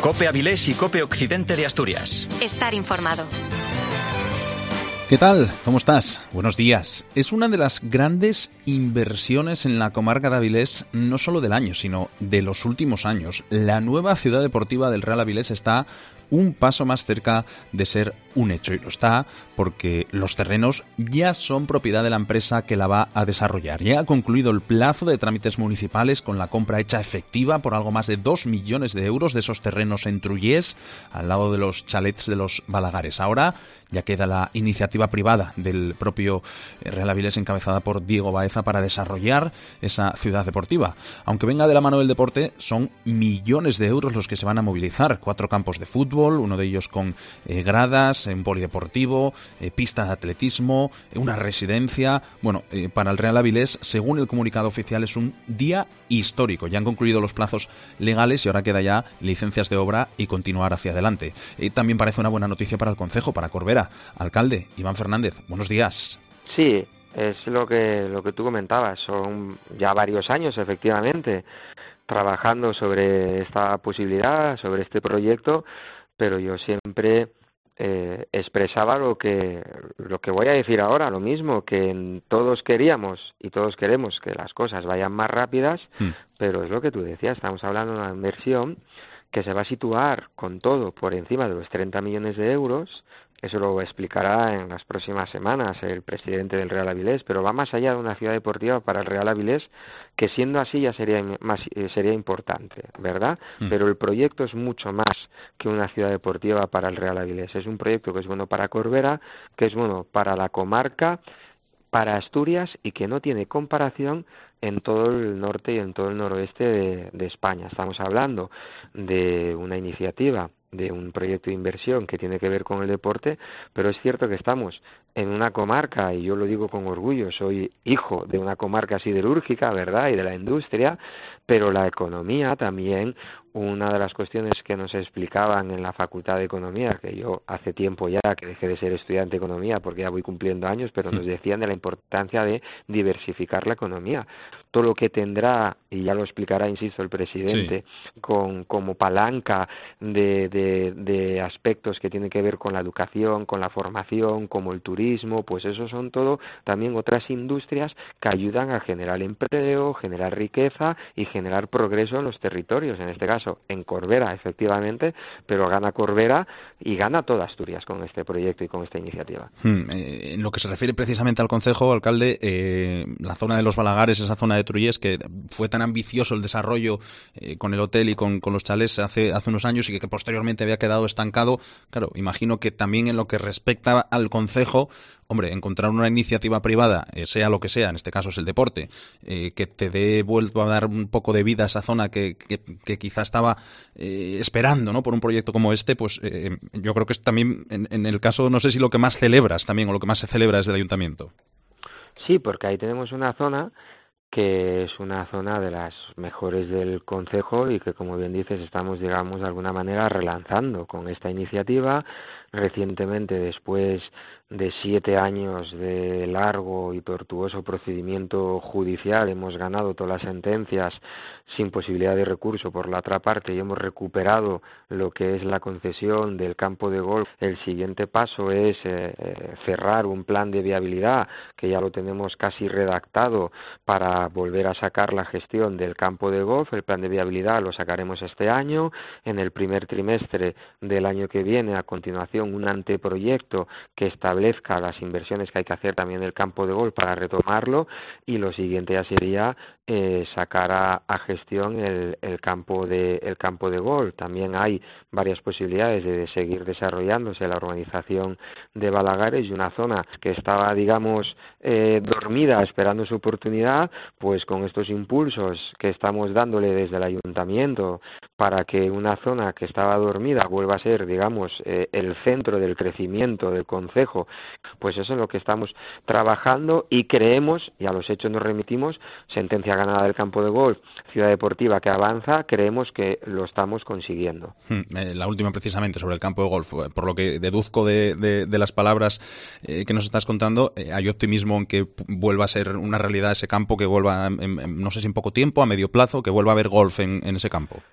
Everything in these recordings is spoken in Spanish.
COPE Avilés y COPE Occidente de Asturias. Estar informado. ¿Qué tal? ¿Cómo estás? Buenos días. Es una de las grandes inversiones en la comarca de Avilés, no solo del año, sino de los últimos años. La nueva ciudad deportiva del Real Avilés está un paso más cerca de ser un hecho, y lo está porque los terrenos ya son propiedad de la empresa que la va a desarrollar. Ya ha concluido el plazo de trámites municipales con la compra hecha efectiva por algo más de 2 millones de euros de esos terrenos en Trullés, al lado de los chalets de los Balagares. Ahora ya queda la iniciativa privada del propio Real Avilés, encabezada por Diego Baeza, para desarrollar esa ciudad deportiva. Aunque venga de la mano del deporte, son millones de euros los que se van a movilizar. 4 campos de fútbol, uno de ellos con gradas, un polideportivo, pista de atletismo, una residencia. Bueno, para el Real Avilés, según el comunicado oficial, es un día histórico. Ya han concluido los plazos legales y ahora queda ya licencias de obra y continuar hacia adelante. También parece una buena noticia para el concejo, para Corbera. Alcalde Iván Fernández, buenos días. Sí, es lo que tú comentabas. Son ya varios años, efectivamente, trabajando sobre esta posibilidad, sobre este proyecto, pero yo siempre expresaba lo que voy a decir ahora, lo mismo, que todos queríamos y todos queremos que las cosas vayan más rápidas, pero es lo que tú decías, estamos hablando de una inversión que se va a situar con todo por encima de los 30 millones de euros. Eso lo explicará en las próximas semanas el presidente del Real Avilés, pero va más allá de una ciudad deportiva para el Real Avilés, que siendo así ya sería importante, ¿verdad? Pero el proyecto es mucho más que una ciudad deportiva para el Real Avilés. Es un proyecto que es bueno para Corbera, que es bueno para la comarca, para Asturias, y que no tiene comparación en todo el norte y en todo el noroeste de España. Estamos hablando de una iniciativa, de un proyecto de inversión que tiene que ver con el deporte, pero es cierto que estamos en una comarca, y yo lo digo con orgullo, soy hijo de una comarca siderúrgica, ¿verdad?, y de la industria, pero la economía también. Una de las cuestiones que nos explicaban en la Facultad de Economía, que yo hace tiempo ya que dejé de ser estudiante de Economía porque ya voy cumpliendo años, pero nos decían de la importancia de diversificar la economía. Todo lo que tendrá, y ya lo explicará, insisto, el presidente, como palanca de aspectos que tienen que ver con la educación, con la formación, como el turismo, pues eso son todo también otras industrias que ayudan a generar empleo, generar riqueza y generar progreso en los territorios, en este caso en Corbera, efectivamente, pero gana Corbera y gana toda Asturias con este proyecto y con esta iniciativa. En lo que se refiere precisamente al concejo, alcalde, la zona de los Balagares, esa zona de Trullés, que fue tan ambicioso el desarrollo con el hotel y con los chalés hace unos años, y que posteriormente había quedado estancado. Claro, imagino que también en lo que respecta al concejo, hombre, encontrar una iniciativa privada, sea lo que sea, en este caso es el deporte, que te dé vuelto a dar un poco de vida a esa zona que quizás estaba esperando, ¿no?, por un proyecto como este, pues yo creo que es también, en el caso, no sé si lo que más celebras también, o lo que más se celebra desde el ayuntamiento. Sí, porque ahí tenemos una zona que es una zona de las mejores del concejo y que, como bien dices, estamos, digamos, de alguna manera relanzando con esta iniciativa. Recientemente, después de 7 años de largo y tortuoso procedimiento judicial, hemos ganado todas las sentencias sin posibilidad de recurso por la otra parte, y hemos recuperado lo que es la concesión del campo de golf. El siguiente paso es cerrar un plan de viabilidad, que ya lo tenemos casi redactado, para volver a sacar la gestión del campo de golf. El plan de viabilidad lo sacaremos este año. En el primer trimestre del año que viene, a continuación, un anteproyecto que establezca las inversiones que hay que hacer también en el campo de golf para retomarlo, y lo siguiente ya sería sacar a gestión el campo de golf. También hay varias posibilidades de seguir desarrollándose la urbanización de Balagares, y una zona que estaba, digamos, dormida esperando su oportunidad, pues con estos impulsos que estamos dándole desde el ayuntamiento para que una zona que estaba dormida vuelva a ser, digamos, el centro del crecimiento del concejo, pues eso es lo que estamos trabajando, y creemos, y a los hechos nos remitimos, sentencia ganada del campo de golf, ciudad deportiva que avanza, creemos que lo estamos consiguiendo. La última precisamente sobre el campo de golf, por lo que deduzco de las palabras que nos estás contando, hay optimismo en que vuelva a ser una realidad ese campo, que vuelva, no sé si en poco tiempo, a medio plazo, que vuelva a haber golf en ese campo.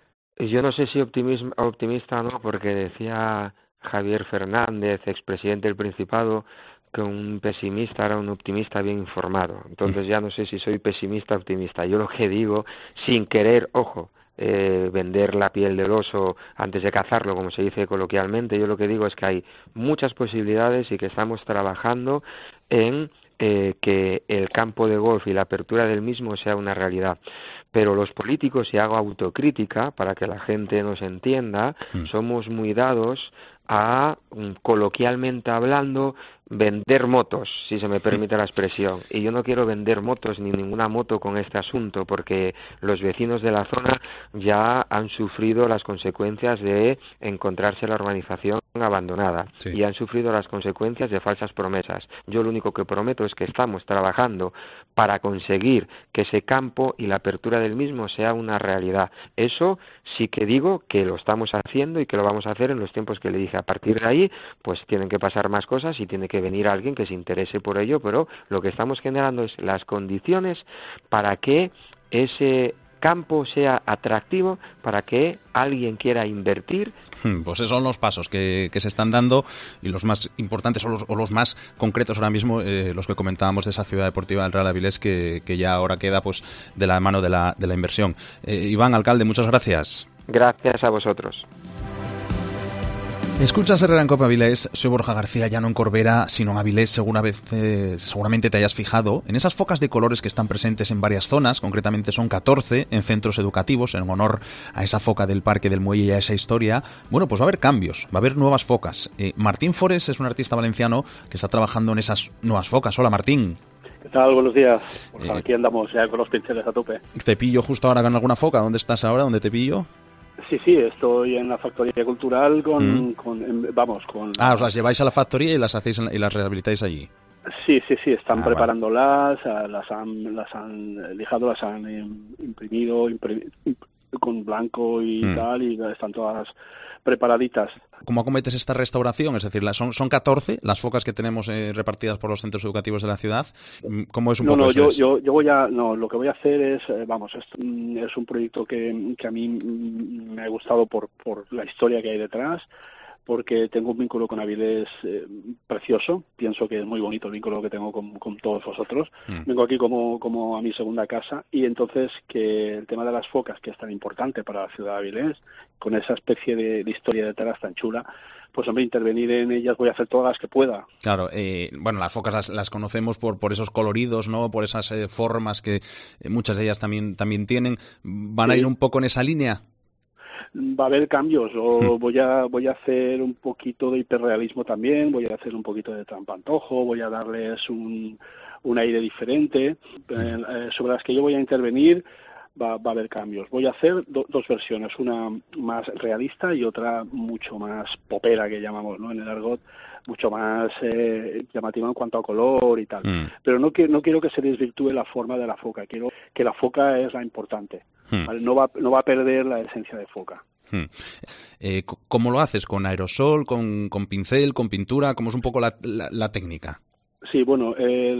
Yo no sé si optimista o no, porque decía Javier Fernández, expresidente del Principado, que un pesimista era un optimista bien informado. Entonces ya no sé si soy pesimista o optimista. Yo lo que digo, sin querer, ojo, vender la piel del oso antes de cazarlo, como se dice coloquialmente, yo lo que digo es que hay muchas posibilidades y que estamos trabajando en que el campo de golf y la apertura del mismo sea una realidad. Pero los políticos, y hago autocrítica para que la gente nos entienda, somos muy dados a, coloquialmente hablando, vender motos, si se me permite la expresión. Y yo no quiero vender motos ni ninguna moto con este asunto, porque los vecinos de la zona ya han sufrido las consecuencias de encontrarse la urbanización abandonada, y han sufrido las consecuencias de falsas promesas. Yo lo único que prometo es que estamos trabajando para conseguir que ese campo y la apertura del mismo sea una realidad. Eso sí que digo que lo estamos haciendo y que lo vamos a hacer en los tiempos que le dije. A partir de ahí, pues tienen que pasar más cosas y tiene que venir alguien que se interese por ello, pero lo que estamos generando es las condiciones para que ese campo sea atractivo, para que alguien quiera invertir. Pues esos son los pasos que se están dando, y los más importantes o los más concretos ahora mismo, los que comentábamos de esa ciudad deportiva del Real Avilés, que ya ahora queda pues de la mano de la inversión. Iván, alcalde, muchas gracias. Gracias a vosotros. Escuchas Herrera en Cope Avilés, soy Borja García, ya no en Corbera, sino en Avilés. Seguramente te hayas fijado en esas focas de colores que están presentes en varias zonas, concretamente son 14 en centros educativos, en honor a esa foca del Parque del Muelle y a esa historia. Bueno, pues va a haber cambios, va a haber nuevas focas. Martín Fores es un artista valenciano que está trabajando en esas nuevas focas. Hola, Martín. ¿Qué tal? Buenos días. Pues aquí andamos ya con los pinceles a tope. ¿Te pillo justo ahora con alguna foca? ¿Dónde estás ahora? ¿Dónde te pillo? Sí, estoy en la factoría cultural con... os las lleváis a la factoría y las hacéis y las rehabilitáis allí. Sí, están preparándolas, las han lijado, las han imprimido con blanco y tal, y están todas preparaditas. ¿Cómo acometes esta restauración? Es decir, son 14 las focas que tenemos repartidas por los centros educativos de la ciudad. ¿Cómo es un poco eso? Lo que voy a hacer es, es un proyecto que a mí me ha gustado por la historia que hay detrás, porque tengo un vínculo con Avilés precioso. Pienso que es muy bonito el vínculo que tengo con todos vosotros. Vengo aquí como a mi segunda casa, y entonces que el tema de las focas, que es tan importante para la ciudad de Avilés, con esa especie de historia detrás tan chula, pues hombre, intervenir en ellas, voy a hacer todas las que pueda. Claro, las focas las conocemos por esos coloridos, ¿no? Por esas formas que muchas de ellas también tienen. ¿Van a ir un poco en esa línea? Va a haber cambios. Voy a hacer un poquito de hiperrealismo también, voy a hacer un poquito de trampantojo, voy a darles un aire diferente. Sobre las que yo voy a intervenir va a haber cambios. Voy a hacer dos versiones, una más realista y otra mucho más popera, que llamamos, ¿no?, en el argot, mucho más llamativa en cuanto a color y tal. Pero no quiero que se desvirtúe la forma de la foca, quiero que la foca es la importante. ¿Vale? No va a perder la esencia de foca. ¿Cómo lo haces? ¿Con aerosol, con pincel, con pintura? ¿Cómo es un poco la técnica? Sí, bueno,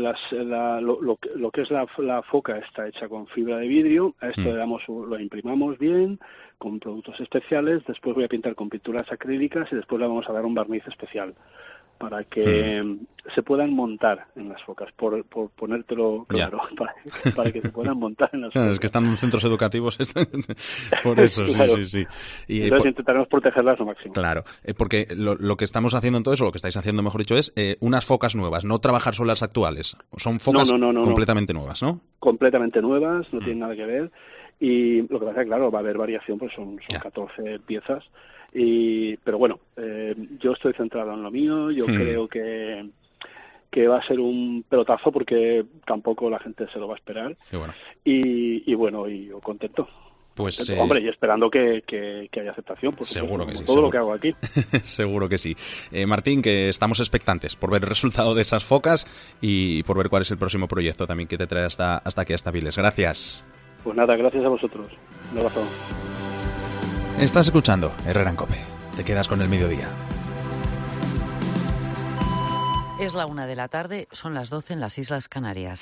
lo que es la foca está hecha con fibra de vidrio. A esto lo imprimamos bien con productos especiales. Después voy a pintar con pinturas acrílicas y después le vamos a dar un barniz especial para que se puedan montar en las focas, por ponértelo claro, para que se puedan montar en las focas. Es que están en centros educativos, por eso, claro. Sí. Y entonces intentaremos protegerlas lo máximo. Claro, porque lo que estamos haciendo entonces, o lo que estáis haciendo, mejor dicho, es unas focas nuevas, no trabajar sobre las actuales. Son focas completamente nuevas, ¿no? Completamente nuevas, no tienen nada que ver. Y lo que pasa es que, claro, va a haber variación, pues son 14 piezas. Pero bueno, yo estoy centrado en lo mío. Yo creo que va a ser un pelotazo, porque tampoco la gente se lo va a esperar. Bueno. Y yo contento. Pues, hombre, y esperando que haya aceptación, porque seguro que sí, todo lo que hago aquí. Seguro que sí. Martín, que estamos expectantes por ver el resultado de esas focas y por ver cuál es el próximo proyecto también que te trae hasta aquí, hasta Avilés. Gracias. Pues nada, gracias a vosotros. Un abrazo. Estás escuchando Herrera en Cope. Te quedas con el mediodía. Es la 1 de la tarde, son las 12 en las Islas Canarias.